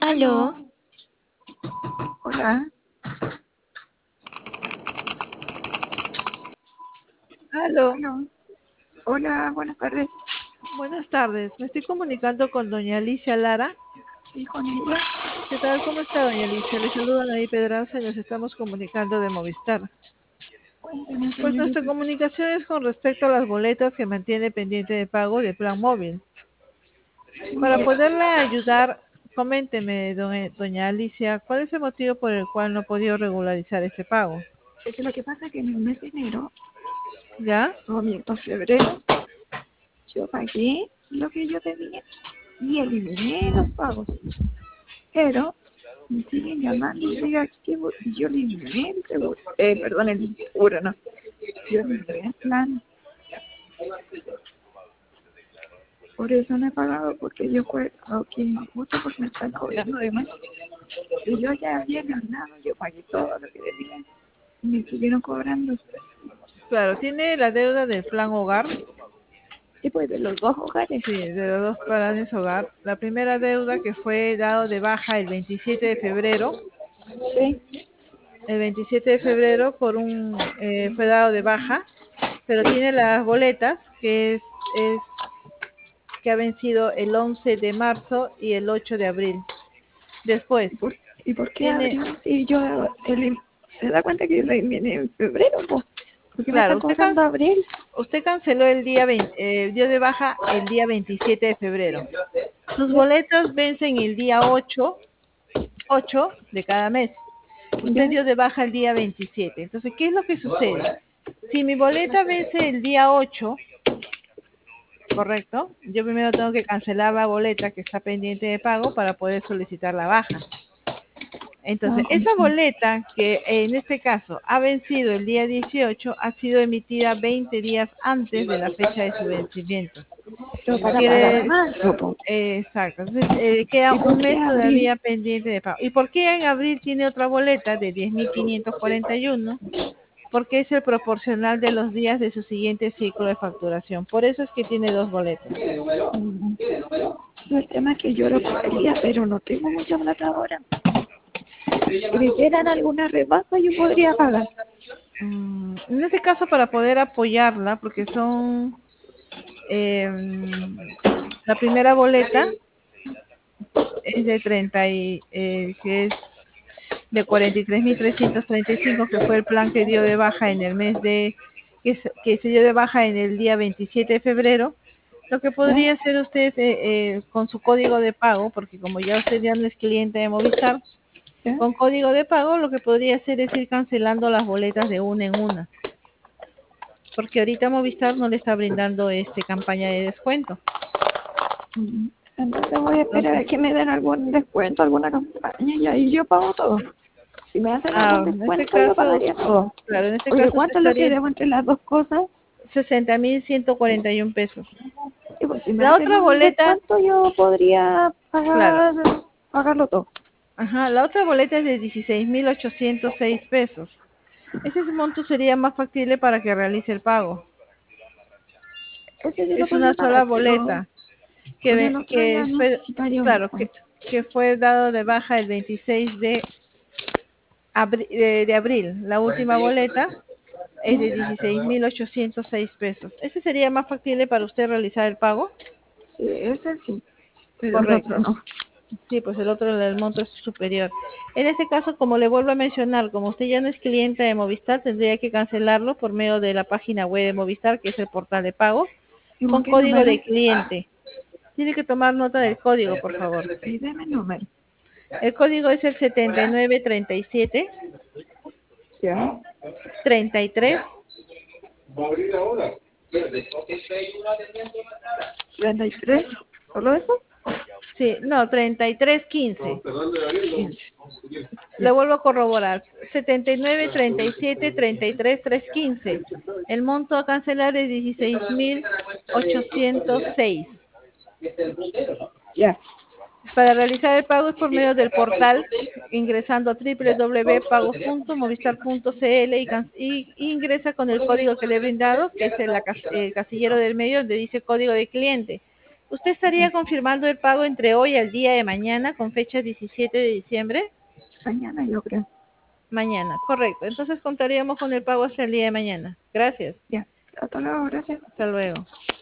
Aló, Aló, hola, aló. aló, hola, buenas tardes, Buenas tardes. Me estoy comunicando con doña Alicia Lara. sí, con ella, ¿Qué tal? ¿Cómo está, doña Alicia? Le saluda Anaí Pedraza y nos estamos comunicando de Movistar. cuénteme, Pues nuestra señorita. comunicación es con respecto a las boletas que mantiene pendiente de pago de plan móvil. Para poderla ayudar, coménteme, doña Alicia, ¿cuál es el motivo por el cual no ha podido regularizar este pago? Es que lo que pasa es que en el mes de enero, ¿Ya? o miento, febrero, yo pagué lo que yo debía y eliminé los pagos, pero me siguen llamando y diga que yo eliminé el seguro, perdón, el seguro, no, yo eliminé el plan, por eso no he pagado, porque yo fue, aunque justo porque me están cobrando de más. Y yo ya había ganado, yo pagué todo lo que debía. Y me siguieron cobrando. Claro, tiene la deuda del plan hogar. Y pues de los dos hogares. Sí, de los dos planes hogar. La primera deuda que fue dado de baja el 27 de febrero, Sí. el 27 de febrero fue dado de baja, pero tiene las boletas es que ha vencido el 11 de marzo y el 8 de abril. Después, ¿Y por qué tiene, abrió si yo se da cuenta que viene en febrero? Po? ¿Por qué me claro, están cobrando abril? usted canceló dio de baja el día 27 de febrero. Sus ¿Ya? boletas vencen el día 8 de cada mes. Usted ¿Ya? dio de baja el día 27. Entonces, ¿qué es lo que sucede? Si mi boleta vence el día 8, correcto, yo primero tengo que cancelar la boleta que está pendiente de pago para poder solicitar la baja. Ah, Entonces, esa comprendo. boleta que en este caso ha vencido el día 18 ha sido emitida 20 días antes de la fecha de su vencimiento. Pero para pagar Quiere, más, po. exacto. Entonces, queda ¿Y por un qué mes abril? todavía pendiente de pago. ¿Y por qué en abril tiene otra boleta de 10.541? Porque es el proporcional de los días de su siguiente ciclo de facturación. Por eso es que tiene dos boletas. Mm. El tema es que yo lo pagaría, pero no tengo mucha plata ahora. Si me hicieran alguna rebaja, yo podría pagar. En este caso, para poder apoyarla, porque la primera boleta es de 30 que es de 43.335, que fue el plan que dio de baja en el mes que se dio de baja en el día 27 de febrero. Lo que ¿Ya? podría hacer usted con su código de pago, porque como ya usted ya no es cliente de Movistar, ¿Ya? con código de pago lo que podría hacer es ir cancelando las boletas de una en una, porque ahorita Movistar no le está brindando campaña de descuento. Mm. Entonces voy a esperar Entonces, a que me den algún descuento, alguna campaña y ahí yo pago todo. Si me hacen algún en este descuento, yo caso, pagaría todo. claro, en este Oye, caso se ¿cuánto es lo que estaría debo entre las dos cosas? 60.141 pesos. Y pues si me La hacen otra un boleta, descuento, yo podría claro, pagarlo todo. ajá, la otra boleta es de 16.806 pesos. Ese monto sería más factible para que realice el pago. Ese sí lo Es una podría sola pagar, pero boleta con el otro ya necesitaría un claro, descuento. que fue dado de baja el 26 de abril. La última boleta es de 16.806 pesos. ¿Ese sería más factible para usted realizar el pago? Sí, ese sí, pero el otro Correcto. no. Sí, pues el otro, el monto es superior. En este caso, como le vuelvo a mencionar, como usted ya no es cliente de Movistar, tendría que cancelarlo por medio de la página web de Movistar, que es el portal de pago, ¿Y con con qué código número? de cliente. Tiene que tomar nota del código, por favor. Sí, deme el número. El código es el 7937 ¿Ya? 33. 33, ¿solo eso? Sí, no, 3315. 15. Le Ya. vuelvo a corroborar. 7937 33 315. El monto a cancelar es 16.806. Ya. Para realizar el pago es por medio del portal, ingresando a www.pagos.movistar.cl y ingresa con el código que le he brindado, que es el casillero del medio, donde dice código de cliente. ¿Usted estaría confirmando el pago entre hoy al día de mañana con fecha 17 de diciembre? Mañana yo creo. Mañana, correcto. Entonces contaríamos con el pago hasta el día de mañana. Gracias. Ya. Hasta luego, gracias. Hasta luego.